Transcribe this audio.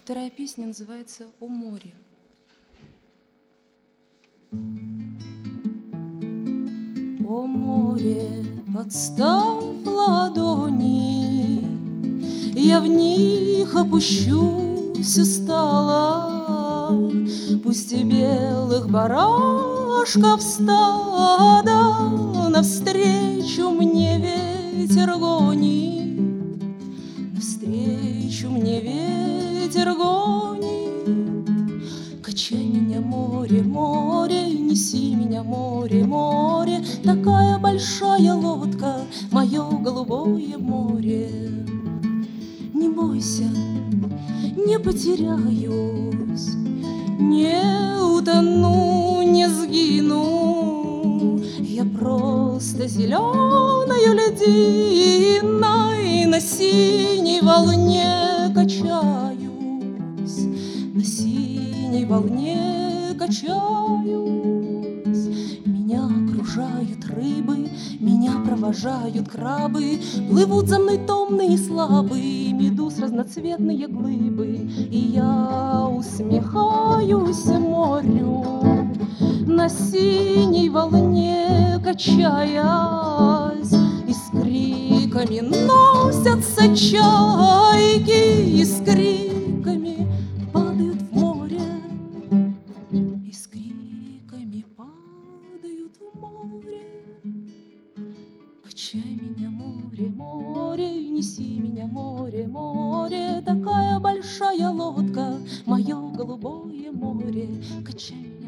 Вторая песня называется «О море». О море, подставь ладони, я в них опущусь устала. Пусть и белых барашков стадо навстречу мне ветер гонит, навстречу мне ветер гонит. Качай меня, море, море, неси меня, море, море, такая большая лодка, мое голубое море. Не бойся, не потеряюсь, не утону, не сгину. Я просто зеленою льдиной на синей волне качаюсь, на синей волне качаюсь. Меня окружают рыбы, меня провожают крабы, плывут за мной томные и слабые медуз разноцветные глыбы. И я усмехаюсь морю, на синей волне качаясь, и с криками носятся чайки, и с криками падают в море, и с криками падают в море. Качай меня, море, море, неси меня, море, море, такая большая лодка, мое голубое море. Качай меня,